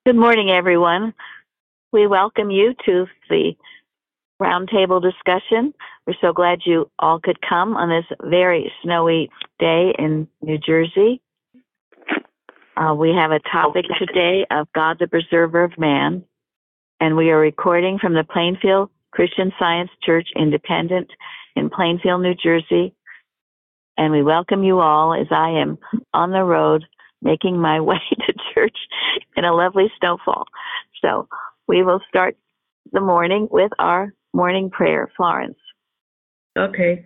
Good morning, everyone. We welcome you to the roundtable discussion. We're so glad you all could come on this very snowy day in New Jersey. We have a topic today of God, the Preserver of Man, and we are recording from the Plainfield Christian Science Church Independent in Plainfield, New Jersey. And we welcome you all as I am on the road making my way to church in a lovely snowfall. So we will start the morning with our morning prayer. Florence. Okay.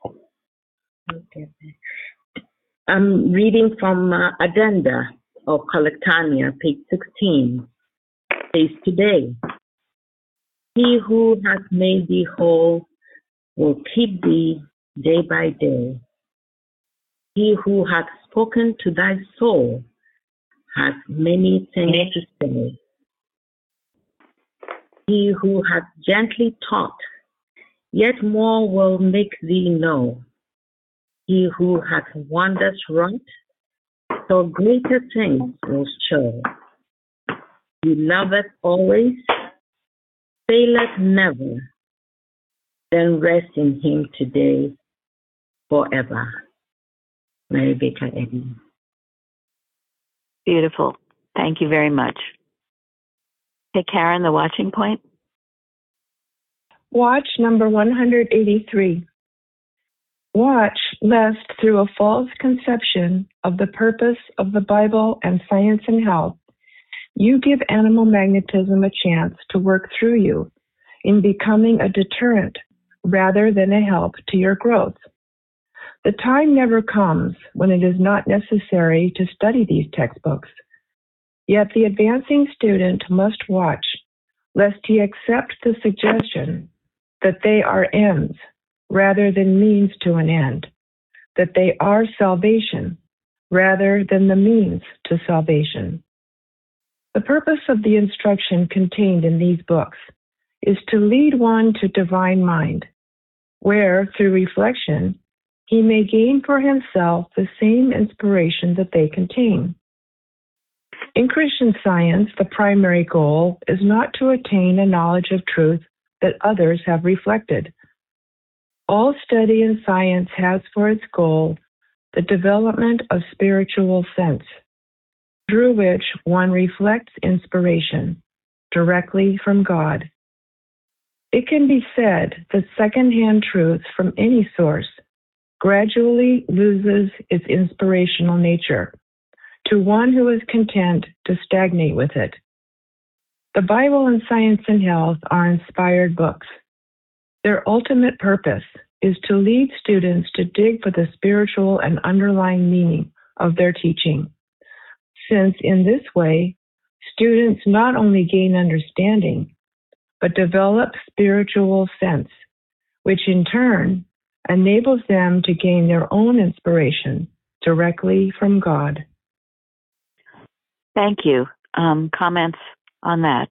I'm reading from Addenda of Collectania, page 16. Says today, He who has made thee whole will keep thee day by day. He who hath spoken to thy soul hath many things to say. He who hath gently taught, yet more will make thee know. He who hath wonders wrought, so greater things will show. He loveth always, faileth never, then rest in him today, forever. Mary Baker Eddy. Beautiful. Thank you very much. Hey, Karen, the watching point. Watch number 183. Watch lest through a false conception of the purpose of the Bible and science and health, you give animal magnetism a chance to work through you in becoming a deterrent rather than a help to your growth. The time never comes when it is not necessary to study these textbooks. Yet the advancing student must watch lest he accept the suggestion that they are ends rather than means to an end, that they are salvation rather than the means to salvation. The purpose of the instruction contained in these books is to lead one to divine mind, where, through reflection, he may gain for himself the same inspiration that they contain. In Christian Science, the primary goal is not to attain a knowledge of truth that others have reflected. All study in science has for its goal the development of spiritual sense, through which one reflects inspiration directly from God. It can be said that secondhand truth from any source gradually loses its inspirational nature to one who is content to stagnate with it. The Bible and Science and Health are inspired books. Their ultimate purpose is to lead students to dig for the spiritual and underlying meaning of their teaching, since in this way, students not only gain understanding, but develop spiritual sense, which in turn enables them to gain their own inspiration directly from God. Thank you. Comments on that?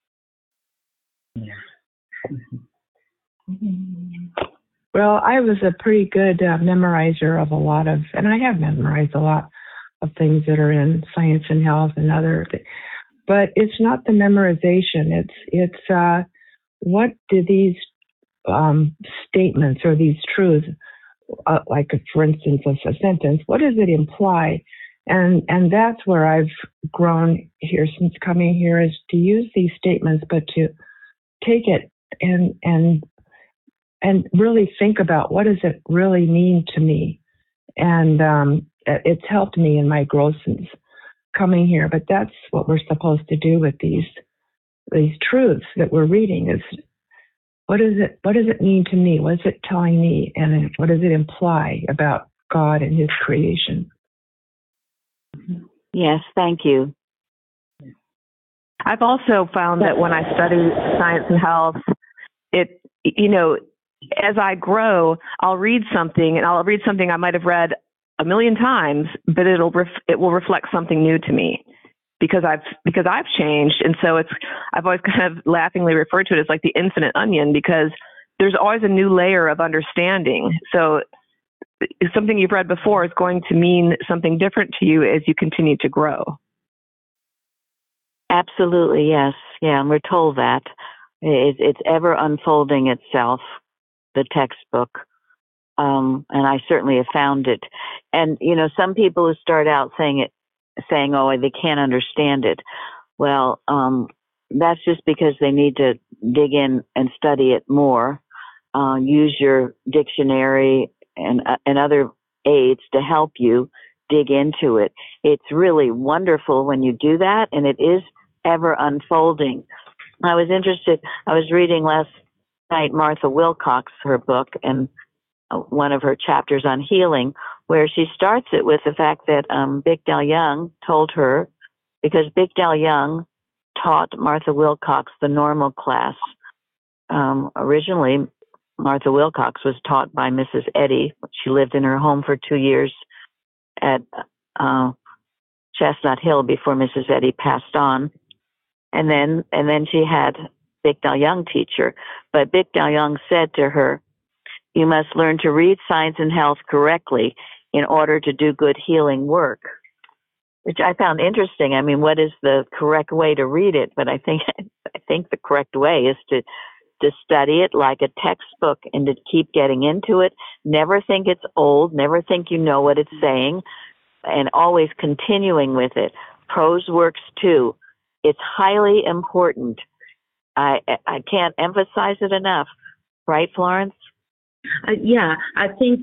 Well, I was a pretty good memorizer of a lot of, and I have memorized a lot of things that are in Science and Health and other things. But it's not the memorization. It's what do these statements or these truths, like for instance, a sentence, what does it imply? And that's where I've grown here since coming here, is to use these statements, but to take it and really think about what does it really mean to me. And it's helped me in my growth since coming here. But that's what we're supposed to do with these truths that we're reading, is what does it mean to me? What is it telling me? And what does it imply about God and his creation? Yes, thank you. I've also found that when I study science and health, as I grow, I'll read something I might have read a million times, but it will reflect something new to me because I've changed. And so I've always kind of laughingly referred to it as like the infinite onion, because there's always a new layer of understanding. So something you've read before is going to mean something different to you as you continue to grow. Absolutely, yes. Yeah, and we're told that. It's ever unfolding itself, the textbook. And I certainly have found it. And, some people who start out saying, oh, they can't understand it. Well, that's just because they need to dig in and study it more. Use your dictionary and other aids to help you dig into it. It's really wonderful when you do that, and it is ever unfolding. I was reading last night Martha Wilcox, her book, and one of her chapters on healing, where she starts it with the fact that Bigdal Young told her, because Bigdal Young taught Martha Wilcox the normal class. Originally, Martha Wilcox was taught by Mrs. Eddy. She lived in her home for 2 years at Chestnut Hill before Mrs. Eddy passed on. And then she had Bigdal Young teach her. But Bigdal Young said to her, you must learn to read Science and Health correctly in order to do good healing work, which I found interesting. I mean, what is the correct way to read it? But I think the correct way is to study it like a textbook and to keep getting into it. Never think it's old. Never think you know what it's saying, and always continuing with it. Prose works too. It's highly important. I can't emphasize it enough. Right, Florence? Yeah, I think,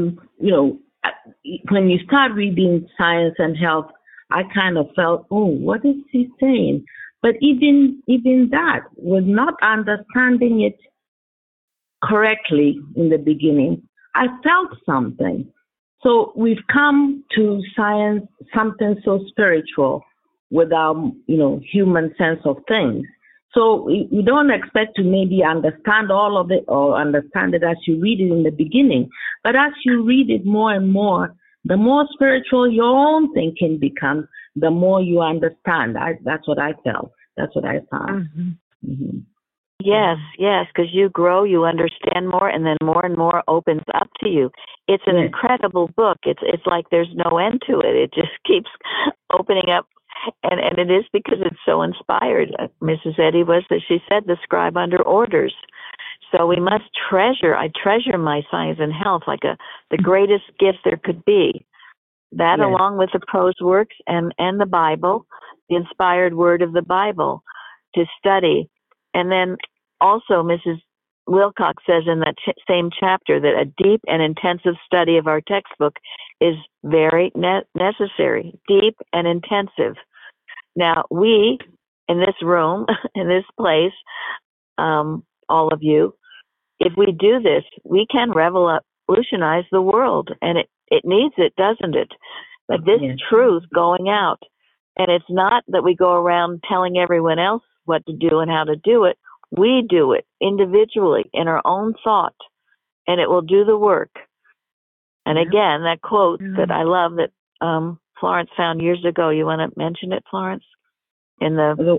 when you start reading Science and Health, I kind of felt, oh, what is he saying? But even that, with not understanding it correctly in the beginning, I felt something. So we've come to science, something so spiritual, with our, human sense of things. So we don't expect to maybe understand all of it or understand it as you read it in the beginning. But as you read it more and more, the more spiritual your own thinking becomes, the more you understand. That's what I felt. That's what I found. Mm-hmm. Mm-hmm. Yes, because you grow, you understand more, and then more and more opens up to you. It's an incredible book. It's like there's no end to it. It just keeps opening up. And it is because it's so inspired. Mrs. Eddy she said, the scribe under orders. So we must I treasure my Science and Health like the greatest gift there could be. That along with the prose works and the Bible, the inspired word of the Bible to study. And then also Mrs. Wilcox says in that same chapter that a deep and intensive study of our textbook is very necessary, deep and intensive. Now, we, in this room, in this place, all of you, if we do this, we can revolutionize the world. And it needs it, doesn't it? But this truth going out. And it's not that we go around telling everyone else what to do and how to do it. We do it individually in our own thought, and it will do the work. And again, that quote that I love that Florence found years ago. You want to mention it, Florence? In the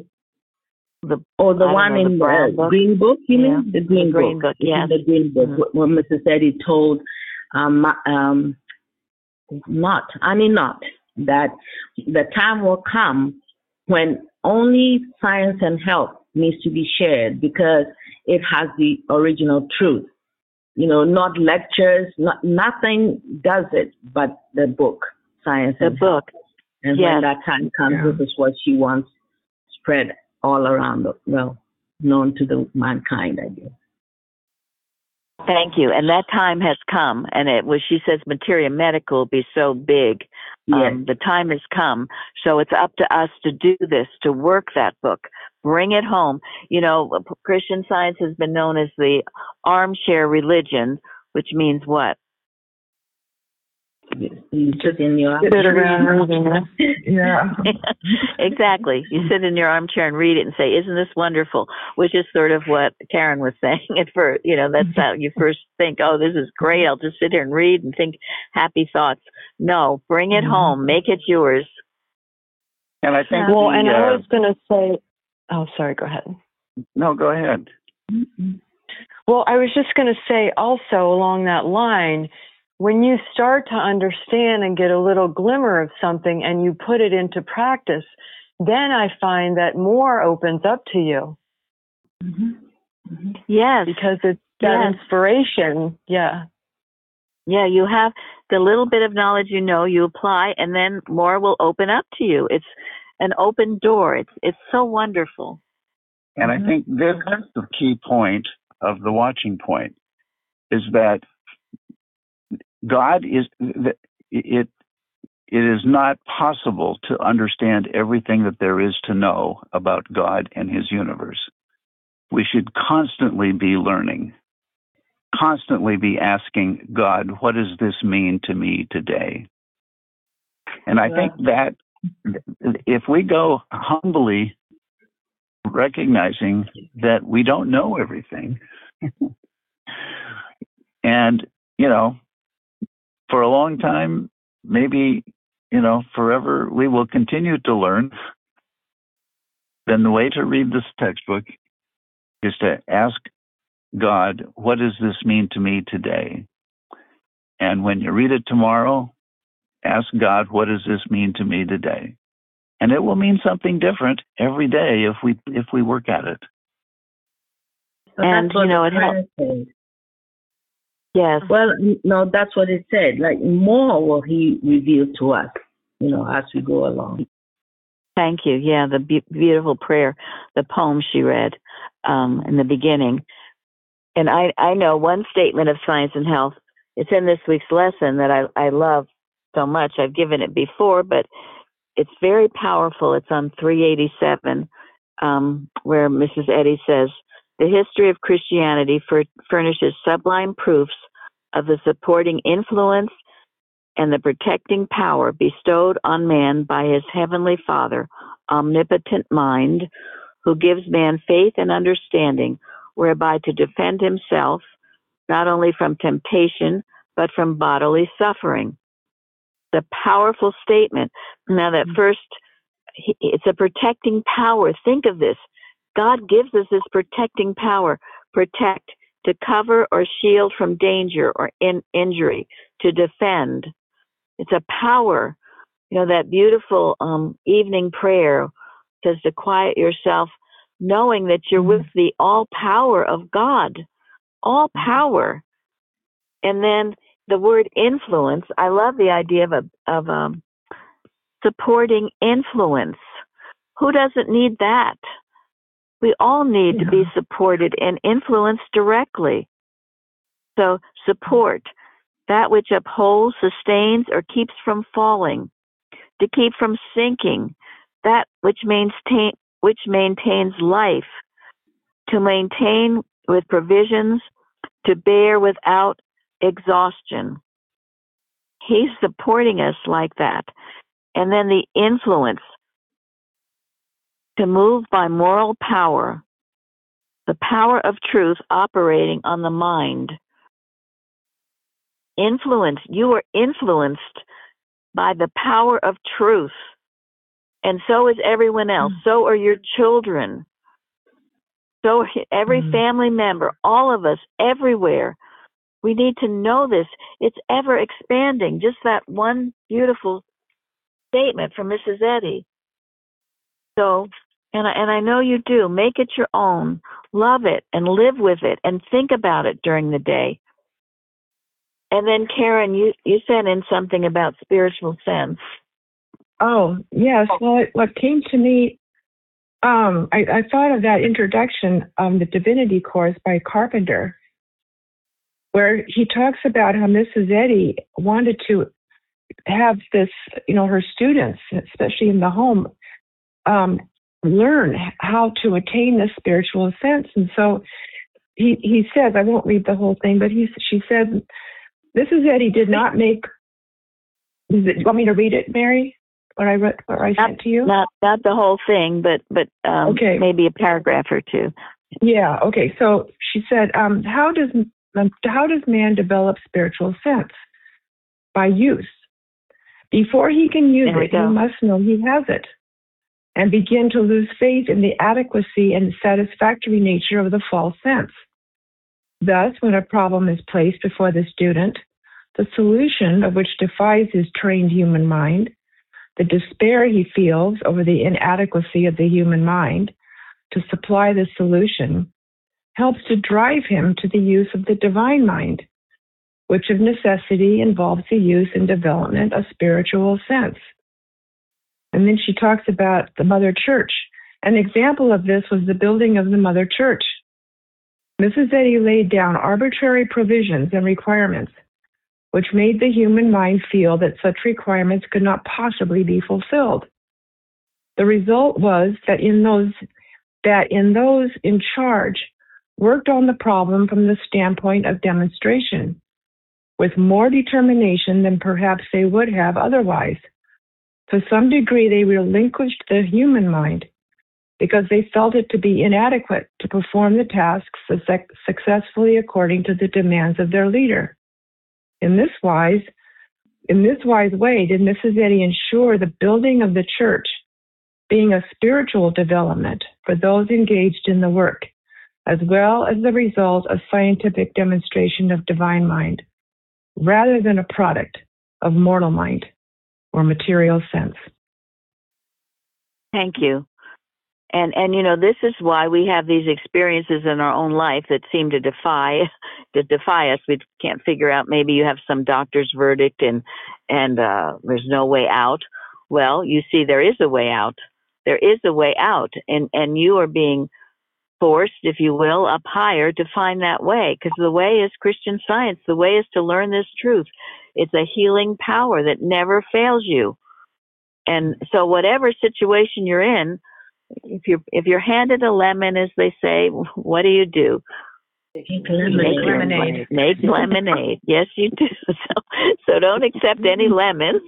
one in the Green Book, you mean? The Green Book. Yes. The Green Book, when Mrs. Eddy told Annie Knott that the time will come when only Science and Health needs to be shared because it has the original truth. Not lectures, nothing does it but the book, Science and Health. And when that time comes, this is what she wants spread all around, known to the mankind, I guess. Thank you. And that time has come. And she says Materia Medica will be so big. The time has come. So it's up to us to do this, to work that book, bring it home. Christian Science has been known as the armchair religion, which means what? You sit in your armchair. Yeah. Exactly. You sit in your armchair and read it and say, isn't this wonderful? Which is sort of what Karen was saying at first. That's how you first think, oh, this is great. I'll just sit here and read and think happy thoughts. No, bring it home. Make it yours. And I think I was going to say, oh, sorry, go ahead. No, go ahead. Well, I was just going to say also along that line, when you start to understand and get a little glimmer of something and you put it into practice, then I find that more opens up to you. Yes. Because it's that inspiration. Yeah. Yeah, you have the little bit of knowledge you apply, and then more will open up to you. It's an open door. It's so wonderful. And I think this is the key point of the watching point, is that God it is not possible to understand everything that there is to know about God and his universe. We should constantly be learning, constantly be asking God, what does this mean to me today? And I think that if we go humbly recognizing that we don't know everything, and, for a long time, maybe, forever, we will continue to learn, then the way to read this textbook is to ask God, what does this mean to me today? And when you read it tomorrow, ask God, what does this mean to me today? And it will mean something different every day if we work at it. And it helps. Yes. Well, no, that's what it said. Like, more will he reveal to us, as we go along. Thank you. Yeah, the beautiful prayer, the poem she read in the beginning. And I know one statement of Science and Health. It's in this week's lesson that I love so much. I've given it before, but it's very powerful. It's on 387, where Mrs. Eddy says, the history of Christianity furnishes sublime proofs of the supporting influence and the protecting power bestowed on man by his heavenly Father, omnipotent mind, who gives man faith and understanding, whereby to defend himself not only from temptation, but from bodily suffering. The powerful statement. Now that first, it's a protecting power. Think of this. God gives us this protecting power. Protect, to cover or shield from danger or injury, to defend. It's a power. That beautiful evening prayer says to quiet yourself, knowing that you're with the all power of God. All power. And then the word influence, I love the idea of supporting influence. Who doesn't need that? We all need to be supported and influenced directly. So support, that which upholds, sustains, or keeps from falling, to keep from sinking, that which maintains life, to maintain with provisions, to bear without exhaustion. He's supporting us like that. And then the influence, to move by moral power, the power of truth operating on the mind. Influence, you are influenced by the power of truth. And so is everyone else. So are your children. So every family member, all of us, everywhere. We need to know this. It's ever expanding. Just that one beautiful statement from Mrs. Eddy. So, and I know you do. Make it your own. Love it and live with it and think about it during the day. And then, Karen, you sent in something about spiritual sense. Oh, yes. Well, what came to me, I thought of that introduction of the Divinity course by Carpenter, where he talks about how Mrs. Eddy wanted to have this, her students, especially in the home, learn how to attain this spiritual sense. And so he says, I won't read the whole thing, but she said, Mrs. Eddy did not make. You want me to read it, Mary? What I sent to you? Not the whole thing, but okay. Maybe a paragraph or two. Yeah. Okay. So she said, how does man develop spiritual sense? By use. Before he can use it, he must know he has it, and begin to lose faith in the adequacy and satisfactory nature of the false sense. Thus, when a problem is placed before the student, the solution of which defies his trained human mind, The despair he feels over the inadequacy of the human mind to supply the solution helps to drive him to the use of the divine mind, which of necessity involves the use and development of spiritual sense. And then she talks about the Mother Church. An example of this was the building of the Mother Church. Mrs. Eddy laid down arbitrary provisions and requirements, which made the human mind feel that such requirements could not possibly be fulfilled. The result was that in those in charge worked on the problem from the standpoint of demonstration, with more determination than perhaps they would have otherwise. To some degree, they relinquished the human mind because they felt it to be inadequate to perform the tasks successfully according to the demands of their leader. In this wise way, did Mrs. Eddy ensure the building of the church being a spiritual development for those engaged in the work, as well as the result of scientific demonstration of divine mind, rather than a product of mortal mind or material sense. Thank you. And this is why we have these experiences in our own life that seem to defy us. We can't figure out, maybe you have some doctor's verdict and there's no way out. Well, you see, there is a way out. There is a way out, and you are being forced, if you will, up higher to find that way, because the way is Christian Science. The way is to learn this truth. It's a healing power that never fails you. And so whatever situation you're in, if you're handed a lemon, as they say, what do? Make lemonade. Make lemonade. Yes, you do. So don't accept any lemons.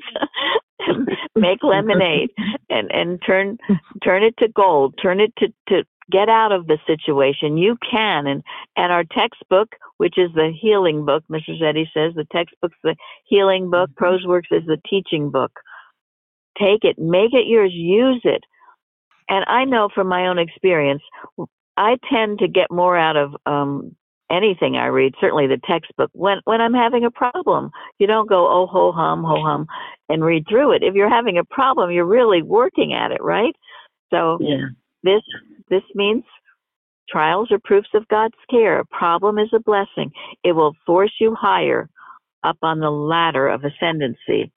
Make lemonade and turn it to gold. Turn it to get out of the situation. You can. And our textbook, which is the healing book, Mrs. Eddy says, the textbook's the healing book. ProseWorks is the teaching book. Take it. Make it yours. Use it. And I know from my own experience, I tend to get more out of anything I read, certainly the textbook, when I'm having a problem. You don't go, oh, ho hum, and read through it. If you're having a problem, you're really working at it, right? So this means trials are proofs of God's care. A problem is a blessing. It will force you higher up on the ladder of ascendancy.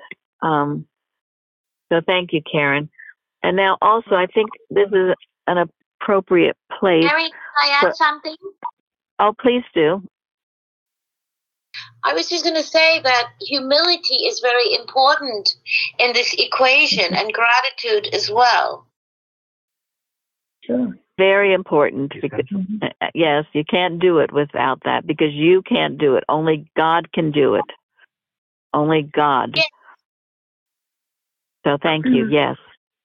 So thank you, Karen. And now also, I think this is an appropriate place. Mary, can I add something? Oh, please do. I was just going to say that humility is very important in this equation, and gratitude as well. Sure. Very important. Because, yes, you can't do it without that, because you can't do it. Only God can do it. Only God. Yes. So thank you. Yes.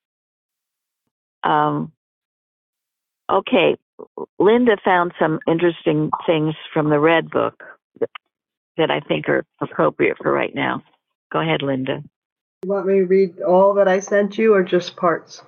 Okay. Linda found some interesting things from the Red Book that I think are appropriate for right now. Go ahead, Linda. You want me to read all that I sent you, or just parts?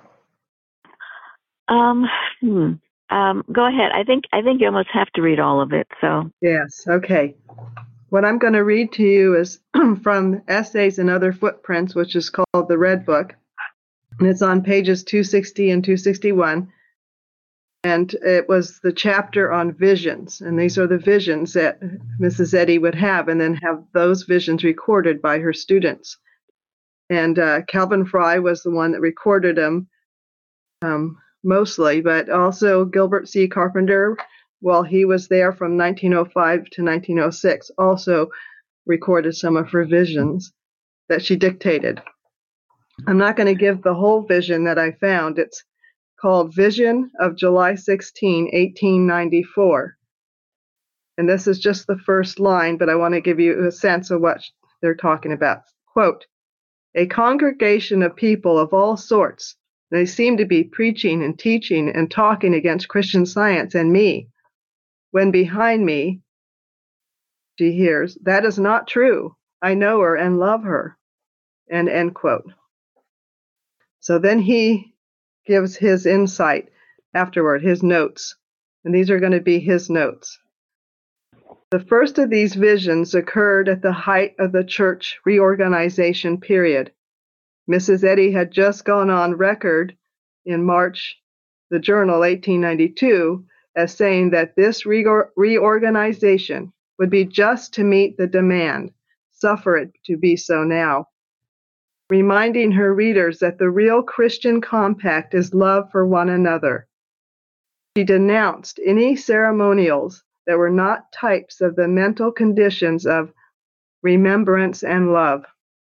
Go ahead. I think you almost have to read all of it. So Yes. Okay. What I'm going to read to you is from Essays and Other Footprints, which is called the Red Book, and it's on pages 260 and 261. And it was the chapter on visions. And these are the visions that Mrs. Eddy would have, and then have those visions recorded by her students. And Calvin Fry was the one that recorded them mostly, but also Gilbert C. Carpenter, while he was there from 1905 to 1906, also recorded some of her visions that she dictated. I'm not going to give the whole vision that I found. It's called Vision of July 16, 1894. And this is just the first line, but I want to give you a sense of what they're talking about. Quote, a congregation of people of all sorts, they seem to be preaching and teaching and talking against Christian Science and me, when behind me, she hears, that is not true. I know her and love her. And end quote. So then he gives his insight afterward, his notes. And these are going to be his notes. The first of these visions occurred at the height of the church reorganization period. Mrs. Eddy had just gone on record in March, the Journal 1892, as saying that this reorganization would be just to meet the demand. Suffer it to be so now. Reminding her readers that the real Christian compact is love for one another. She denounced any ceremonials that were not types of the mental conditions of remembrance and love.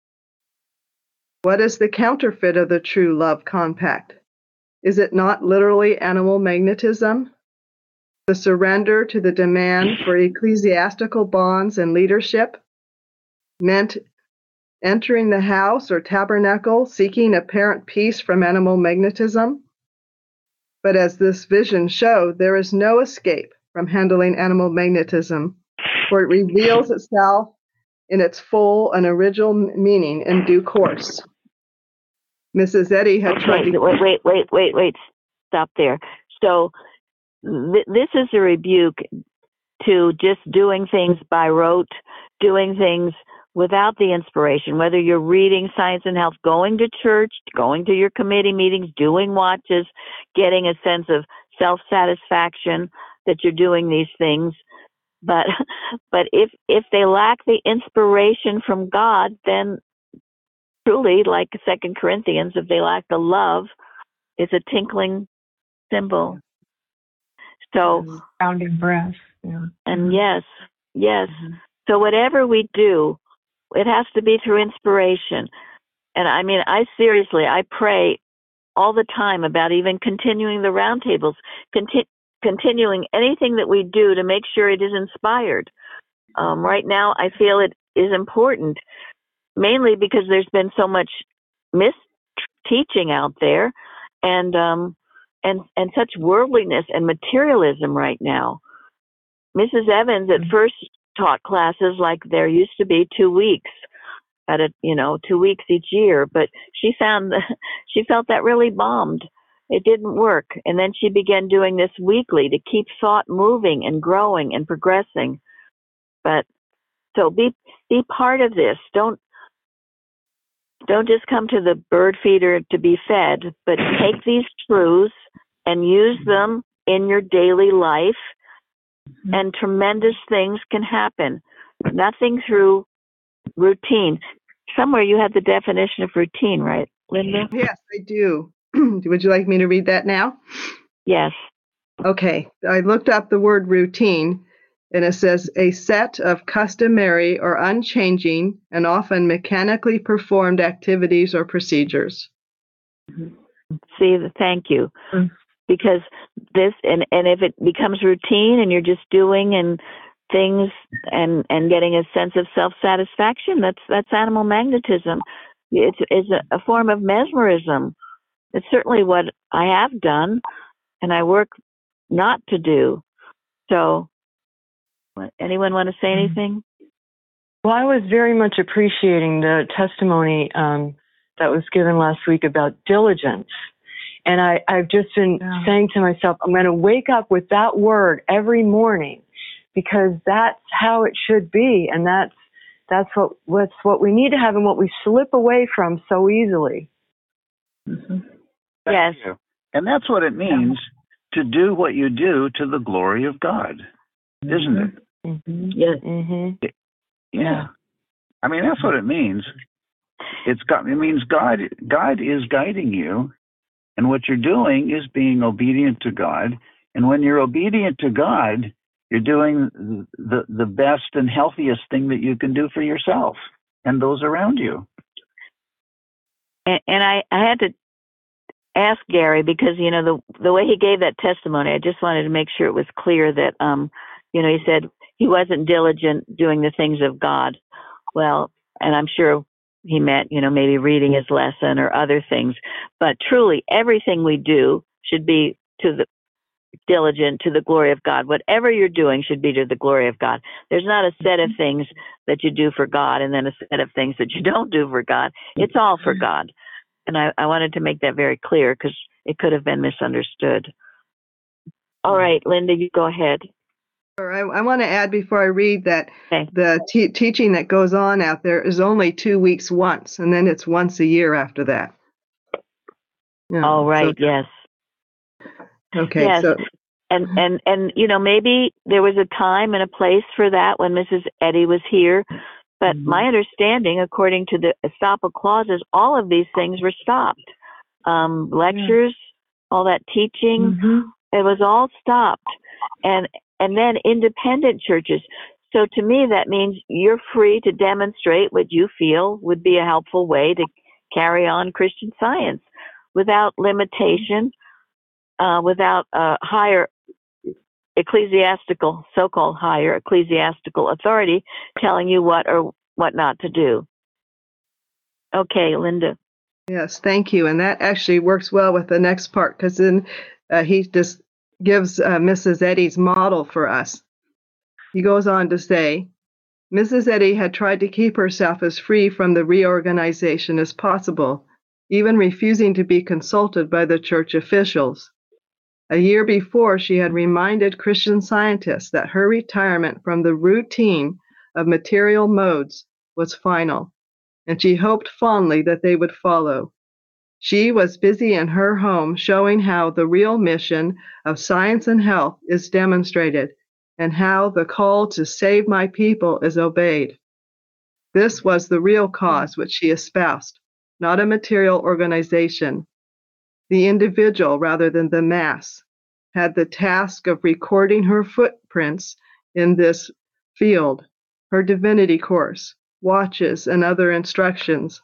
What is the counterfeit of the true love compact? Is it not literally animal magnetism? The surrender to the demand for ecclesiastical bonds and leadership meant entering the house or tabernacle seeking apparent peace from animal magnetism? But as this vision showed, there is no escape from handling animal magnetism, for it reveals itself in its full and original meaning in due course. Mrs. Eddy had tried to... Wait. Stop there. So this is a rebuke to just doing things by rote, doing things without the inspiration, whether you're reading Science and Health, going to church, going to your committee meetings, doing watches, getting a sense of self-satisfaction that you're doing these things. But if they lack the inspiration from God, then truly, like 2 Corinthians, if they lack the love, it's a tinkling cymbal. So, Sounding brass. Yeah. And yes. Mm-hmm. So whatever we do, it has to be through inspiration. And I mean, I pray all the time about even continuing the roundtables, continuing anything that we do to make sure it is inspired. Right now, I feel it is important, mainly because there's been so much mis-teaching out there, and such worldliness and materialism right now. Mrs. Evans at first taught classes like there used to be 2 weeks at 2 weeks each year, but she felt that really bombed. It didn't work. And then she began doing this weekly to keep thought moving and growing and progressing. But so be part of this. Don't just come to the bird feeder to be fed, but take these truths and use them in your daily life, and tremendous things can happen. Nothing through routine. Somewhere you had the definition of routine, right, Linda? Yes, I do. Would you like me to read that now? Yes. Okay. I looked up the word routine, and it says a set of customary or unchanging and often mechanically performed activities or procedures. See, thank you. Because this, and if it becomes routine and you're just doing and things and getting a sense of self-satisfaction, that's animal magnetism. It's a form of mesmerism. It's certainly what I have done, and I work not to do. So, anyone want to say anything? Well, I was very much appreciating the testimony that was given last week about diligence. And I've just been saying to myself, I'm going to wake up with that word every morning, because that's how it should be. And that's what we need to have, and what we slip away from so easily. Mm-hmm. Yes. And that's what it means to do what you do to the glory of God, isn't it? Mm-hmm. Yes. Mm-hmm. Yeah. I mean, that's what it means. It means God is guiding you. And what you're doing is being obedient to God. And when you're obedient to God, you're doing the best and healthiest thing that you can do for yourself and those around you. And I had to ask Gary, because, the way he gave that testimony, I just wanted to make sure it was clear that, he said he wasn't diligent doing the things of God. Well, and I'm sure he meant, maybe reading his lesson or other things. But truly, everything we do should be diligent to the glory of God. Whatever you're doing should be to the glory of God. There's not a set of things that you do for God and then a set of things that you don't do for God. It's all for God. And I wanted to make that very clear, because it could have been misunderstood. All right, Linda, you go ahead. I want to add before I read that Okay. the teaching that goes on out there is only 2 weeks once, and then it's once a year after that. Yeah, All right. Yes. Okay. Yes. So And maybe there was a time and a place for that when Mrs. Eddy was here. But my understanding, according to the estoppel clauses, all of these things were stopped. Lectures, all that teaching, it was all stopped. And then independent churches. So to me, that means you're free to demonstrate what you feel would be a helpful way to carry on Christian Science without limitation, without higher ecclesiastical, so-called higher ecclesiastical authority telling you what or what not to do. Okay, Linda. yes, thank you. And that actually works well with the next part, because then he just gives Mrs. Eddy's model for us. He goes on to say, Mrs. Eddy had tried to keep herself as free from the reorganization as possible, even refusing to be consulted by the church officials. A year before, she had reminded Christian Scientists that her retirement from the routine of material modes was final, and she hoped fondly that they would follow. She was busy in her home showing how the real mission of science and health is demonstrated, and how the call to save my people is obeyed. This was the real cause which she espoused, not a material organization. The individual, rather than the mass, had the task of recording her footprints in this field, her divinity course, watches, and other instructions.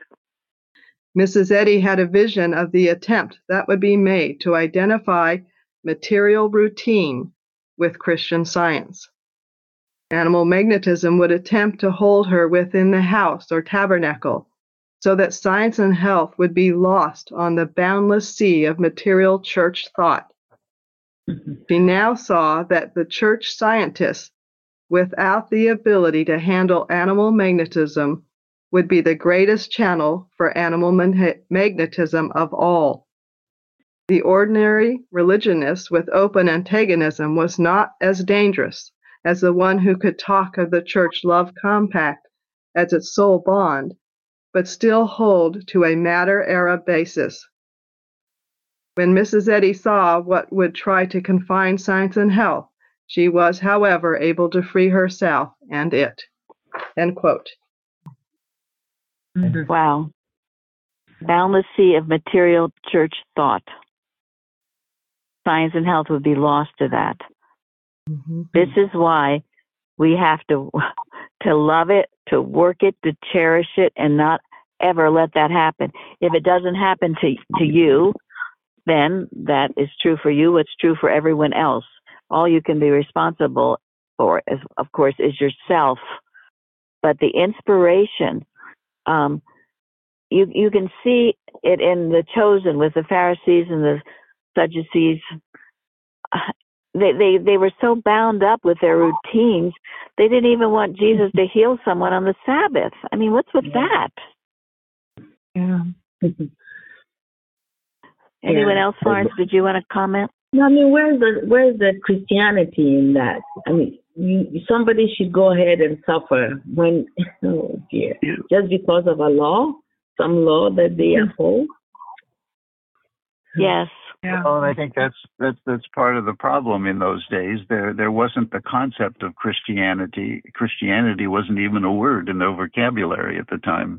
Mrs. Eddy had a vision of the attempt that would be made to identify material routine with Christian Science. Animal magnetism would attempt to hold her within the house or tabernacle, so that science and health would be lost on the boundless sea of material church thought. She now saw that the church scientists, without the ability to handle animal magnetism, would be the greatest channel for animal magnetism of all. The ordinary religionist with open antagonism was not as dangerous as the one who could talk of the church love compact as its sole bond, but still hold to a matter-era basis. When Mrs. Eddy saw what would try to confine science and health, she was, however, able to free herself and it. End quote. Wow. Boundless sea of material church thought. Science and health would be lost to that. This is why we have to love it, to work it, to cherish it, and not ever let that happen. If it doesn't happen to you, then that is true for you. It's true for everyone else. All you can be responsible for, is, of course, is yourself. But the inspiration, you can see it in the Chosen with the Pharisees and the Sadducees. They were so bound up with their routines, they didn't even want Jesus to heal someone on the Sabbath. I mean, what's with that? Yeah. Anyone else, Florence? Did you want to comment? No, I mean, where's the Christianity in that? I mean, somebody should go ahead and suffer when, oh dear, just because of a law, some law that they uphold. Yes. Yeah. Well, I think that's part of the problem in those days. There wasn't the concept of Christianity. Christianity wasn't even a word in their vocabulary at the time.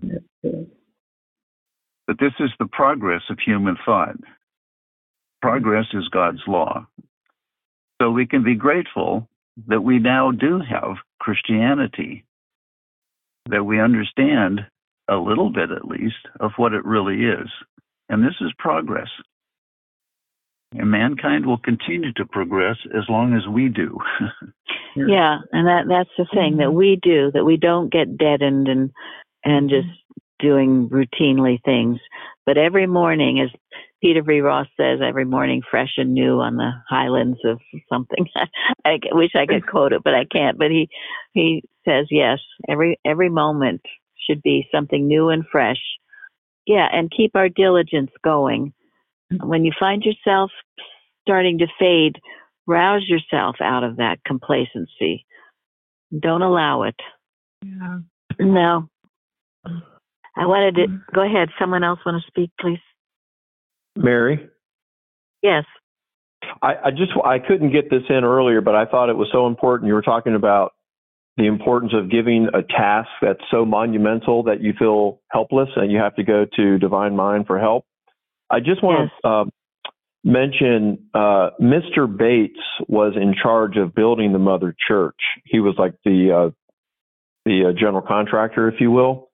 But this is the progress of human thought. Progress is God's law. So we can be grateful that we now do have Christianity, that we understand a little bit at least of what it really is. And this is progress. And mankind will continue to progress as long as we do. Yeah, and that's the thing that we do, that we don't get deadened and just doing routinely things. But every morning, as Peter V. Ross says, every morning fresh and new on the highlands of something. I wish I could quote it, but I can't. But he says, yes, every moment should be something new and fresh. Yeah, and keep our diligence going. When you find yourself starting to fade, rouse yourself out of that complacency. Don't allow it. Yeah. No. I wanted to go ahead. Someone else want to speak, please? Mary, Yes. I couldn't get this in earlier, but I thought it was so important. You were talking about the importance of giving a task that's so monumental that you feel helpless and you have to go to Divine Mind for help. I just want to mention Mr. Bates was in charge of building the Mother Church. He was like the general contractor, if you will.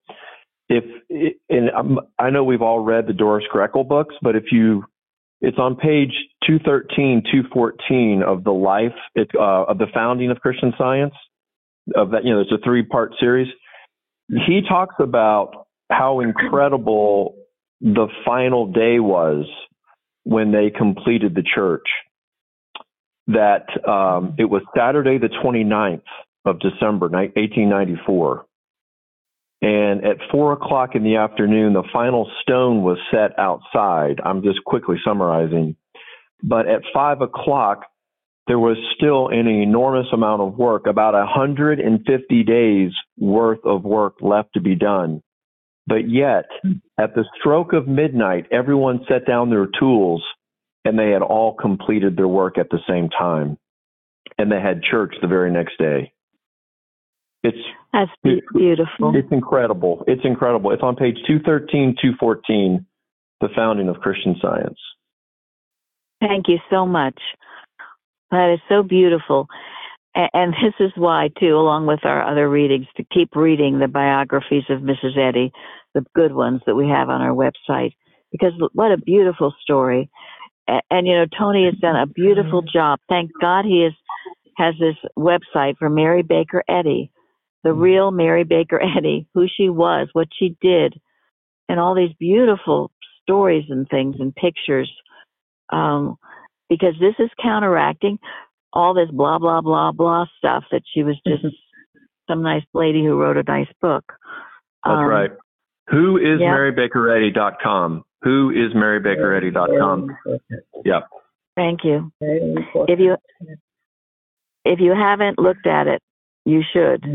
I know we've all read the Doris Greco books, but it's on page 213, 214 of the life of the founding of Christian Science. Of that, it's a 3-part series. He talks about how incredible the final day was when they completed the church. That it was Saturday, the 29th of December, 1894. And at 4:00 in the afternoon, the final stone was set outside. I'm just quickly summarizing. But at 5:00, there was still an enormous amount of work, about 150 days worth of work left to be done. But yet, at the stroke of midnight, everyone set down their tools and they had all completed their work at the same time. And they had church the very next day. That's beautiful. It's incredible. It's incredible. It's on page 213, 214, The Founding of Christian Science. Thank you so much. That is so beautiful. And this is why, too, along with our other readings, to keep reading the biographies of Mrs. Eddy, the good ones that we have on our website, because what a beautiful story. And Tony has done a beautiful job. Thank God he has this website for Mary Baker Eddy, the real Mary Baker Eddy, who she was, what she did, and all these beautiful stories and things and pictures. Because this is counteracting all this blah, blah, blah, blah stuff that she was just some nice lady who wrote a nice book. That's right. Who is MaryBakerEddy.com? Who is MaryBakerEddy.com? Yeah. Thank you. If you haven't looked at it, you should,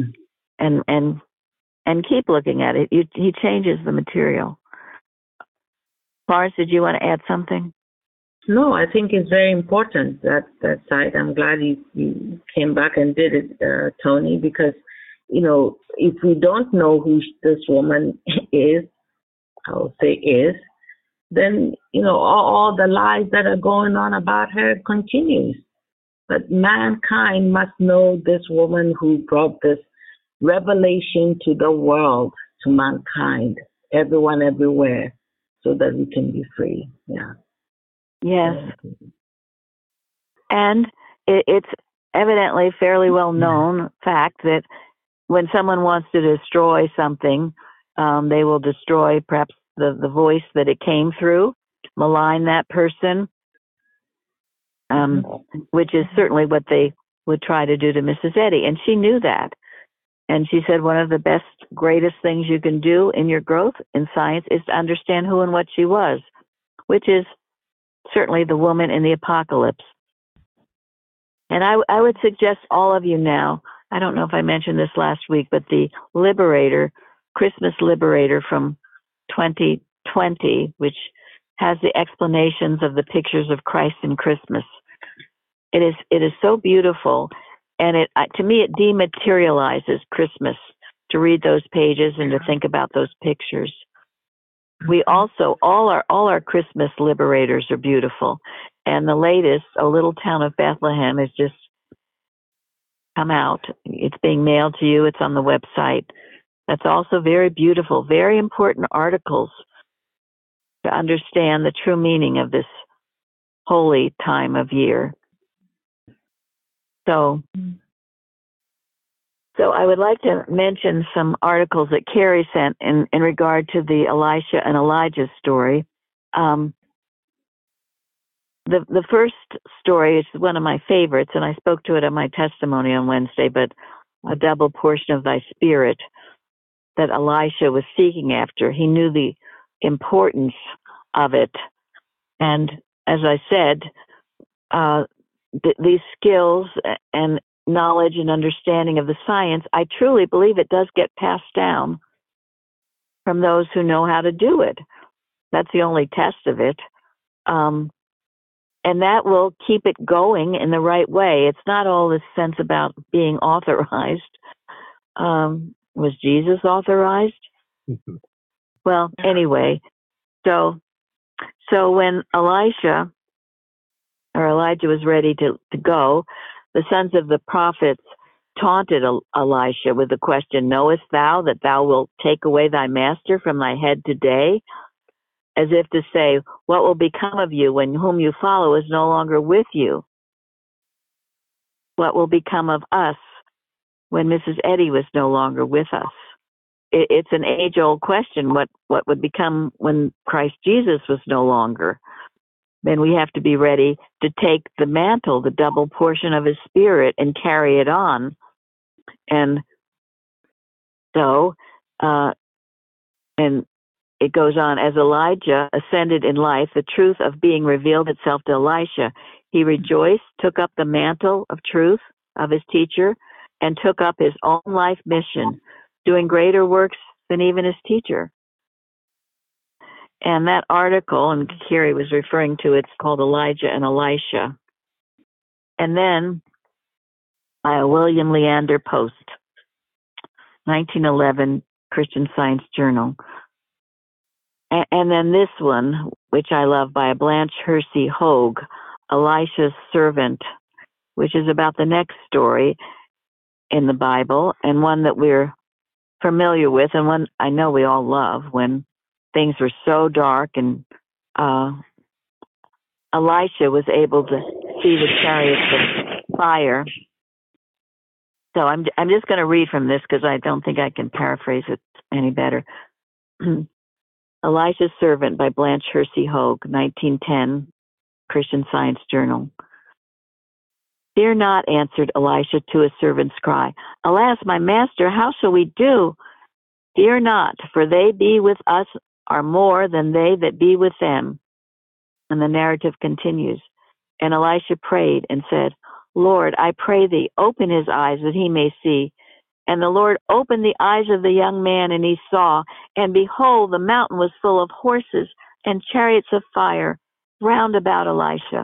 and keep looking at it. He changes the material. Lars, did you want to add something? No, I think it's very important, that site. I'm glad you came back and did it, Tony, because, if we don't know who this woman is, I will say is, then, all the lies that are going on about her continues. But mankind must know this woman who brought this revelation to the world, to mankind, everyone, everywhere, so that we can be free. Yeah. Yes. And it's evidently fairly well known fact that when someone wants to destroy something, they will destroy perhaps the voice that it came through, malign that person, which is certainly what they would try to do to Mrs. Eddy. And she knew that. And she said one of the best, greatest things you can do in your growth in science is to understand who and what she was, which is certainly the woman in the apocalypse. And I would suggest all of you now, I don't know if I mentioned this last week, but the Liberator, Christmas Liberator from 2020, which has the explanations of the pictures of Christ in Christmas. It is so beautiful, and to me it dematerializes Christmas to read those pages and to think about those pictures. We also, all our Christmas liberators are beautiful. And the latest, A Little Town of Bethlehem, has just come out. It's being mailed to you. It's on the website. That's also very beautiful, very important articles to understand the true meaning of this holy time of year. So I would like to mention some articles that Carrie sent in regard to the Elisha and Elijah story. The first story is one of my favorites, and I spoke to it in my testimony on Wednesday, but a double portion of thy spirit that Elisha was seeking after. He knew the importance of it. And as I said, these skills and knowledge and understanding of the science, I truly believe it does get passed down from those who know how to do it. That's the only test of it. And that will keep it going in the right way. It's not all this sense about being authorized. Was Jesus authorized? Well, anyway, so when Elijah was ready to go, the sons of the prophets taunted Elisha with the question, "Knowest thou that thou wilt take away thy master from thy head today?" As if to say, what will become of you when whom you follow is no longer with you? What will become of us when Mrs. Eddy was no longer with us? It's an age-old question. What would become when Christ Jesus was no longer? Then we have to be ready to take the mantle, the double portion of his spirit, and carry it on. And so, and it goes on, as Elijah ascended in life, the truth of being revealed itself to Elisha. He rejoiced, took up the mantle of truth of his teacher, and took up his own life mission, doing greater works than even his teacher. And that article, and Carrie was referring to, it's called Elijah and Elisha. And then by William Leander Post, 1911, Christian Science Journal. And then this one, which I love, by Blanche Hersey Hogue, Elisha's Servant, which is about the next story in the Bible, and one that we're familiar with, and one I know we all love, when things were so dark and Elisha was able to see the chariots of fire. So I'm just going to read from this because I don't think I can paraphrase it any better. Elisha's Servant by Blanche Hersey Hogue, 1910, Christian Science Journal. "Fear not," answered Elisha to his servant's cry. "Alas, my master, how shall we do?" "Fear not, for they be with us are more than they that be with them." And the narrative continues. And Elisha prayed and said, "Lord, I pray thee, open his eyes that he may see." And the Lord opened the eyes of the young man, and he saw, and behold, the mountain was full of horses and chariots of fire round about Elisha.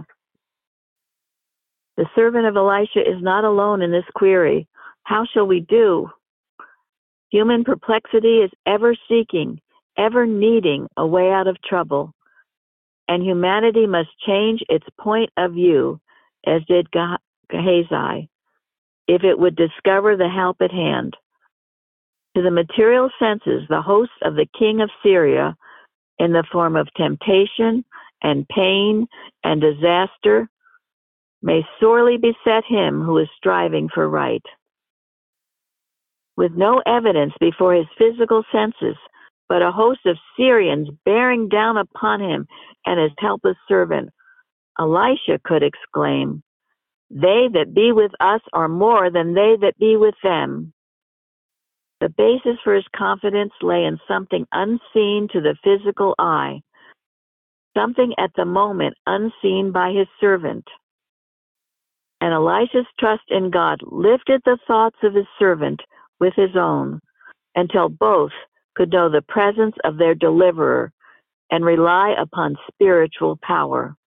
The servant of Elisha is not alone in this query. How shall we do? Human perplexity is ever seeking, ever needing a way out of trouble. And humanity must change its point of view, as did Gehazi, if it would discover the help at hand. To the material senses, the hosts of the king of Syria, in the form of temptation and pain and disaster, may sorely beset him who is striving for right. With no evidence before his physical senses, but a host of Syrians bearing down upon him and his helpless servant, Elisha could exclaim, "They that be with us are more than they that be with them." The basis for his confidence lay in something unseen to the physical eye, something at the moment unseen by his servant. And Elisha's trust in God lifted the thoughts of his servant with his own, until both could know the presence of their deliverer and rely upon spiritual power.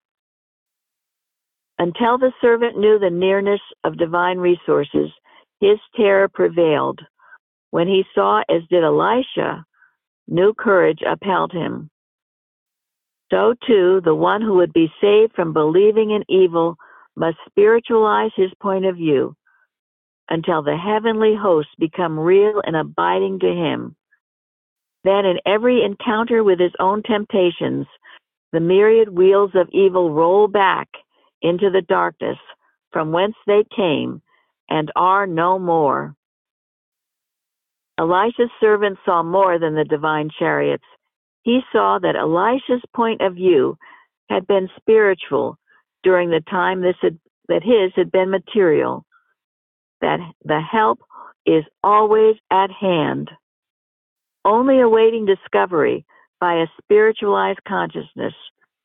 Until the servant knew the nearness of divine resources, his terror prevailed. When he saw, as did Elisha, new courage upheld him. So too, the one who would be saved from believing in evil must spiritualize his point of view until the heavenly hosts become real and abiding to him. Then in every encounter with his own temptations, the myriad wheels of evil roll back into the darkness from whence they came and are no more. Elisha's servant saw more than the divine chariots. He saw that Elisha's point of view had been spiritual during the time that his had been material, that the help is always at hand, only awaiting discovery by a spiritualized consciousness,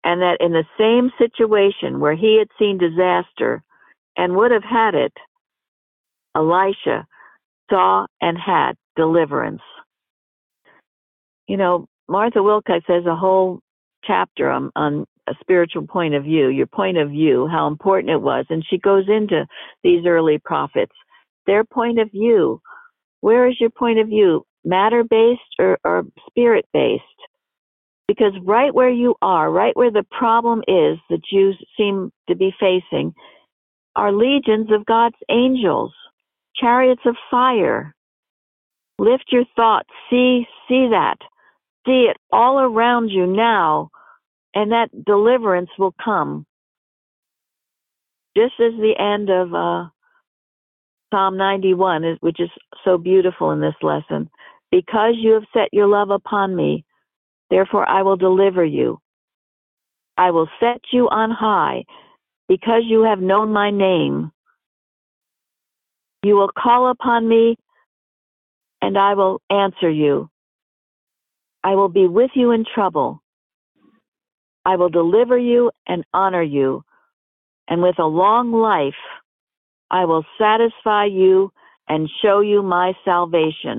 and that in the same situation where he had seen disaster and would have had it, Elisha saw and had deliverance. You know, Martha Wilcox has a whole chapter on a spiritual point of view, your point of view, how important it was. And she goes into these early prophets, their point of view. Where is your point of view? Matter-based or spirit-based? Because right where you are, right where the problem is that you seem to be facing, are legions of God's angels, chariots of fire. Lift your thoughts. See that. See it all around you now, and that deliverance will come. Just as the end of Psalm 91, which is so beautiful in this lesson. Because you have set your love upon me, therefore I will deliver you. I will set you on high, because you have known my name. You will call upon me, and I will answer you. I will be with you in trouble. I will deliver you and honor you, and with a long life I will satisfy you and show you my salvation.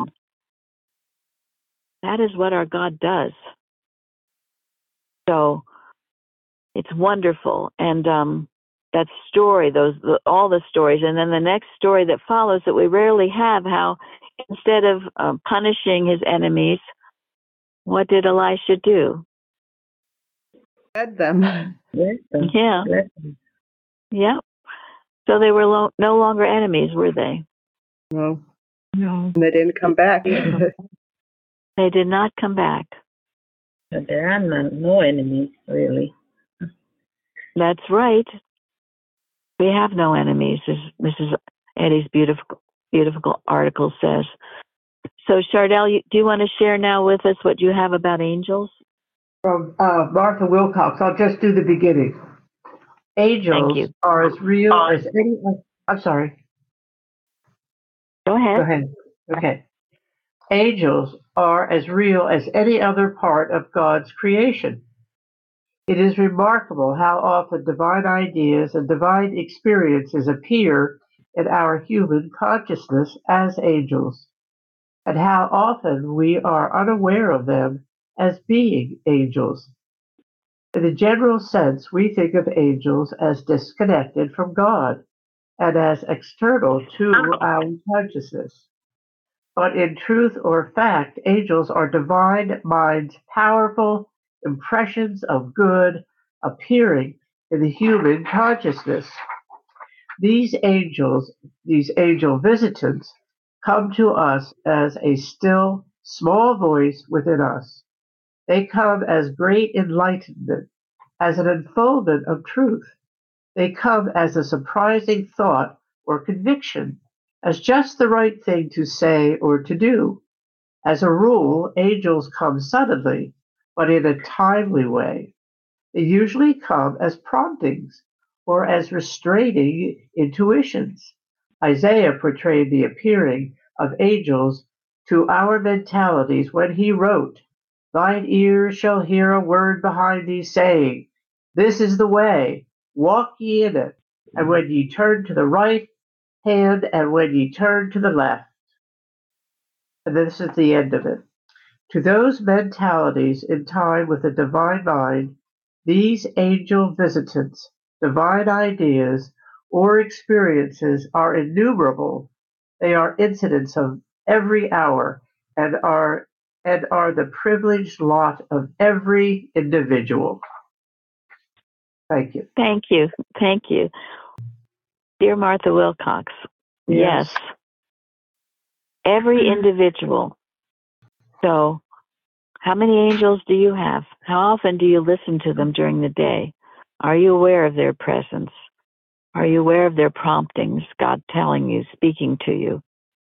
That is what our God does. So it's wonderful. And that story, all the stories, and then the next story that follows that we rarely have, how instead of punishing his enemies, what did Elisha do? Fed them. Bless them. Yeah. Bless them. Yeah. So they were no longer enemies, were they? No. No. And they didn't come back. They did not come back. So there are no enemies, really. That's right. We have no enemies, as Mrs. Eddie's beautiful article says. So, Chardell, do you want to share now with us what you have about angels? From Martha Wilcox. I'll just do the beginning. Angels are as real as any. I'm sorry. Go ahead. Go ahead. Okay. Angels are as real as any other part of God's creation. It is remarkable how often divine ideas and divine experiences appear in our human consciousness as angels, and how often we are unaware of them as being angels. In a general sense, we think of angels as disconnected from God and as external to our consciousness. But in truth or fact, angels are divine minds, powerful impressions of good appearing in the human consciousness. These angel visitants, come to us as a still, small voice within us. They come as great enlightenment, as an unfoldment of truth. They come as a surprising thought or conviction, as just the right thing to say or to do. As a rule, angels come suddenly, but in a timely way. They usually come as promptings or as restraining intuitions. Isaiah portrayed the appearing of angels to our mentalities when he wrote, "Thine ears shall hear a word behind thee saying, This is the way, walk ye in it, and when ye turn to the right hand, and when ye turn to the left." And this is the end of it. To those mentalities in time with a divine mind, these angel visitants, divine ideas, or experiences are innumerable. They are incidents of every hour and are the privileged lot of every individual. Thank you. Thank you. Thank you. Dear Martha Wilcox, yes. Every individual. So, how many angels do you have? How often do you listen to them during the day? Are you aware of their presence? Are you aware of their promptings, God telling you, speaking to you?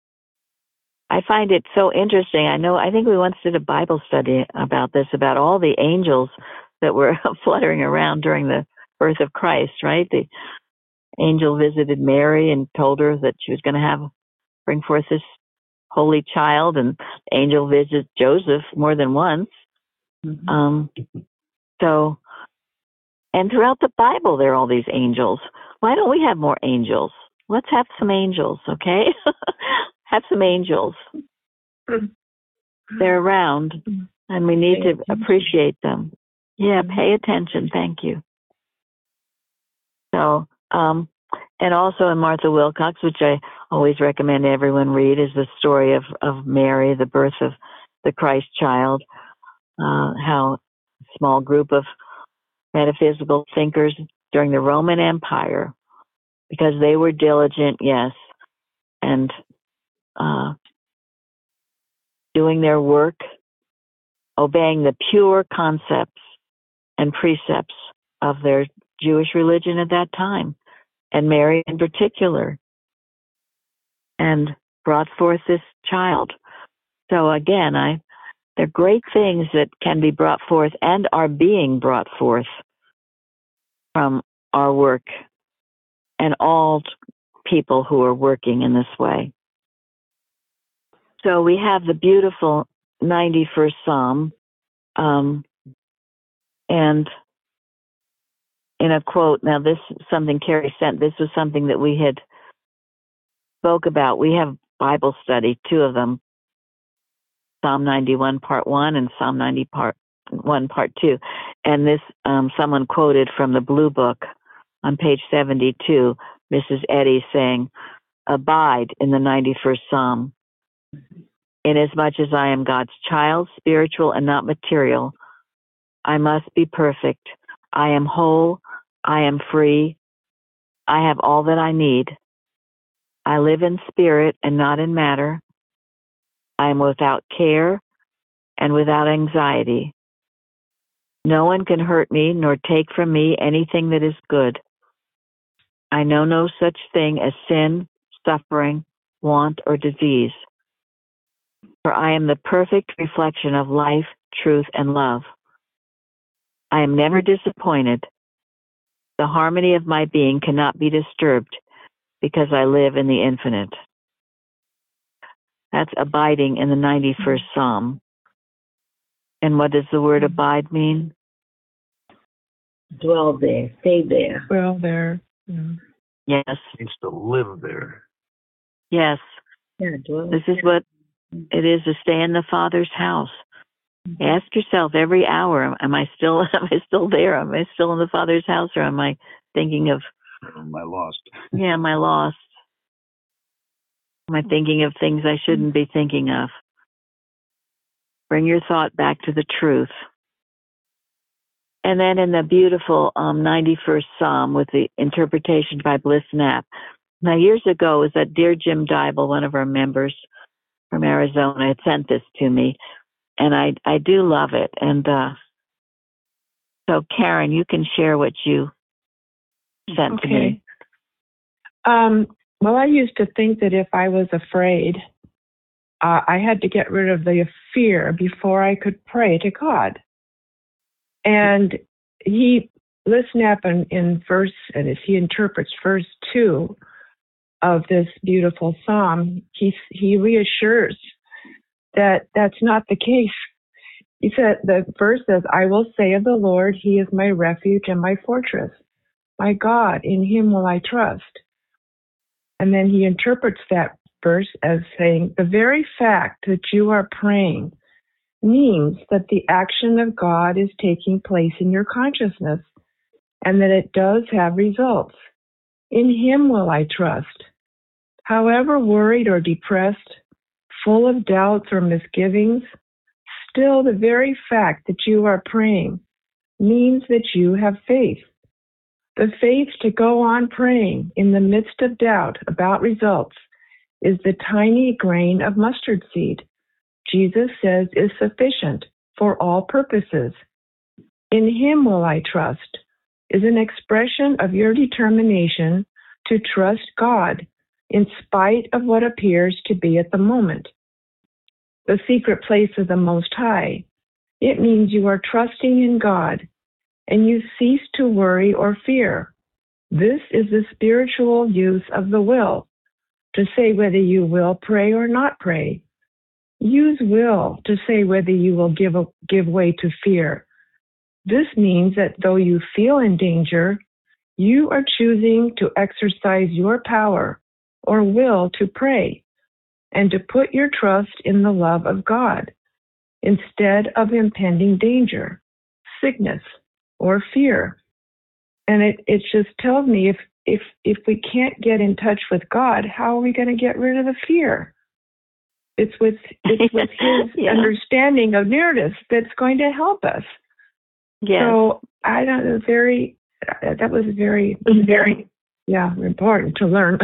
I find it so interesting. I think we once did a Bible study about this, about all the angels that were fluttering around during the birth of Christ, right? The angel visited Mary and told her that she was going to bring forth this holy child, and the angel visits Joseph more than once. So And throughout the Bible, there are all these angels. Why don't we have more angels? Let's have some angels, okay? Have some angels. They're around, and we need to appreciate them. Yeah, pay attention. Thank you. So, and also in Martha Wilcox, which I always recommend everyone read, is the story of Mary, the birth of the Christ child, how a small group of metaphysical thinkers during the Roman Empire, because they were diligent, yes, and doing their work, obeying the pure concepts and precepts of their Jewish religion at that time, and Mary in particular, and brought forth this child. So again, they're great things that can be brought forth and are being brought forth from our work and all people who are working in this way. So we have the beautiful 91st Psalm, and in a quote, now this is something Carrie sent, this was something that we had spoke about. We have Bible study, two of them, Psalm 91 part 1 and Psalm 90 part 1 part 2. And this, someone quoted from the Blue Book on page 72, Mrs. Eddy saying, "Abide in the 91st Psalm. Inasmuch as I am God's child, spiritual and not material, I must be perfect. I am whole. I am free. I have all that I need. I live in spirit and not in matter. I am without care and without anxiety. No one can hurt me nor take from me anything that is good. I know no such thing as sin, suffering, want, or disease. For I am the perfect reflection of life, truth, and love. I am never disappointed. The harmony of my being cannot be disturbed because I live in the infinite." That's abiding in the 91st Psalm. And what does the word abide mean? Dwell there, stay there. Well, there. Yeah. Yes. It means to live there. Yes. Yeah, dwell. This is what it is to stay in the Father's house. Ask yourself every hour, am I still there? Am I still in the Father's house, or am I thinking of, Am I lost? yeah, am I lost? Am I thinking of things I shouldn't be thinking of? Bring your thought back to the truth. And then in the beautiful 91st Psalm with the interpretation by Bliss Knapp. Now, years ago, was that dear Jim Dybel, one of our members from Arizona, had sent this to me, and I do love it. And so, Karen, you can share what you sent to me. Well, I used to think that if I was afraid, I had to get rid of the fear before I could pray to God. And Bliss Knapp in verse, and as he interprets verse 2 of this beautiful psalm, he reassures that that's not the case. He said, the verse says, "I will say of the Lord, he is my refuge and my fortress. My God, in him will I trust." And then he interprets that verse as saying, the very fact that you are praying means that the action of God is taking place in your consciousness and that it does have results. In him will I trust. However worried or depressed, full of doubts or misgivings, still the very fact that you are praying means that you have faith. The faith to go on praying in the midst of doubt about results is the tiny grain of mustard seed Jesus says is sufficient for all purposes. In him will I trust is an expression of your determination to trust God in spite of what appears to be at the moment the secret place of the Most High. It means you are trusting in God and you cease to worry or fear. This is the spiritual use of the will, to say whether you will pray or not pray. Use will to say whether you will give way to fear. This means that though you feel in danger, you are choosing to exercise your power or will to pray and to put your trust in the love of God instead of impending danger, sickness, or fear. And it just tells me if we can't get in touch with God, how are we going to get rid of the fear? It's with his understanding of nearness that's going to help us. Yes. So I don't know, that was very important to learn.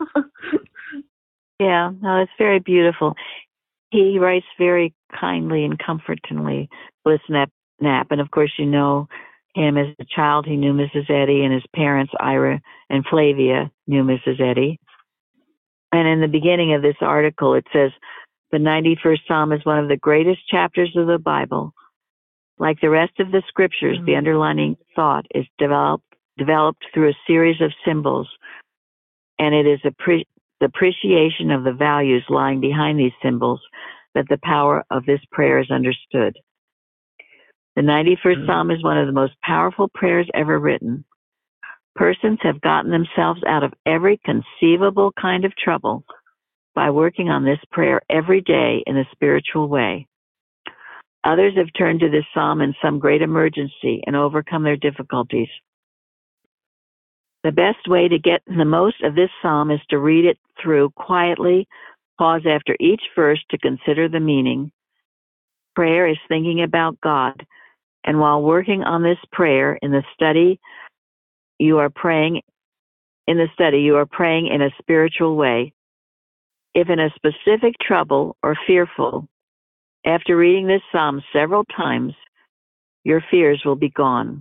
Yeah, no, it's very beautiful. He writes very kindly and comfortingly, Bliss Knapp. And of course, you know him as a child. He knew Mrs. Eddy, and his parents, Ira and Flavia, knew Mrs. Eddy. And in the beginning of this article, it says, the 91st Psalm is one of the greatest chapters of the Bible. Like the rest of the scriptures, the underlying thought is developed through a series of symbols, and it is the appreciation of the values lying behind these symbols that the power of this prayer is understood. The 91st Psalm is one of the most powerful prayers ever written. Persons have gotten themselves out of every conceivable kind of trouble by working on this prayer every day in a spiritual way. Others have turned to this psalm in some great emergency and overcome their difficulties. The best way to get the most of this psalm is to read it through quietly, pause after each verse to consider the meaning. Prayer is thinking about God, and while working on this prayer in the study, you are praying in a spiritual way. If in a specific trouble or fearful, after reading this psalm several times, your fears will be gone.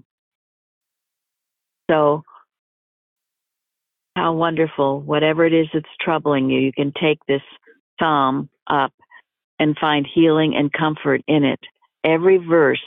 So, how wonderful, whatever it is that's troubling you, you can take this psalm up and find healing and comfort in it. Every verse.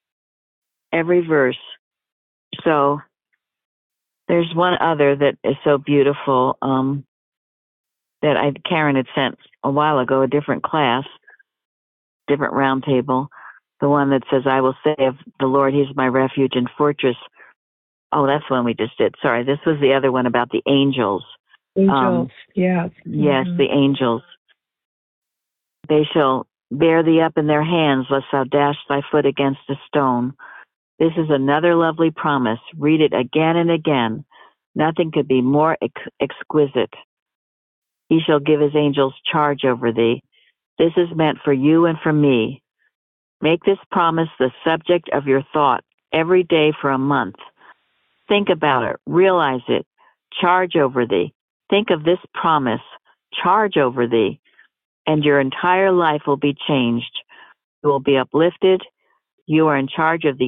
So, there's one other that is so beautiful that Karen had sent a while ago, a different class, different round table. The one that says, I will say of the Lord, He's my refuge and fortress. Oh, that's the one we just did. Sorry, this was the other one about the angels. Angels, yes. Yes, the angels. They shall bear thee up in their hands, lest thou dash thy foot against a stone. This is another lovely promise. Read it again and again. Nothing could be more exquisite. He shall give his angels charge over thee. This is meant for you and for me. Make this promise the subject of your thought every day for a month. Think about it. Realize it. Charge over thee. Think of this promise. Charge over thee. And your entire life will be changed. You will be uplifted. You are in charge of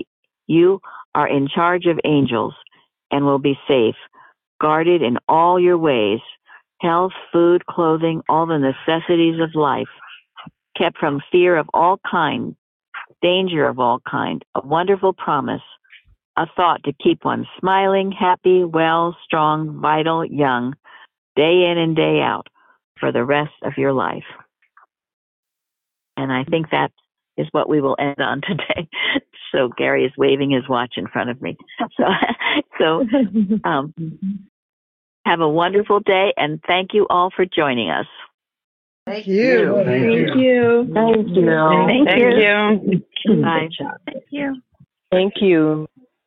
angels and will be safe, guarded in all your ways. Health, food, clothing, all the necessities of life, kept from fear of all kind, danger of all kind. A wonderful promise. A thought to keep one smiling, happy, well, strong, vital, young, day in and day out for the rest of your life. And I think that is what we will end on today. So Gary is waving his watch in front of me. So have a wonderful day, and thank you all for joining us. Thank you. Thank you. Thank you. Thank you. Bye. Thank you.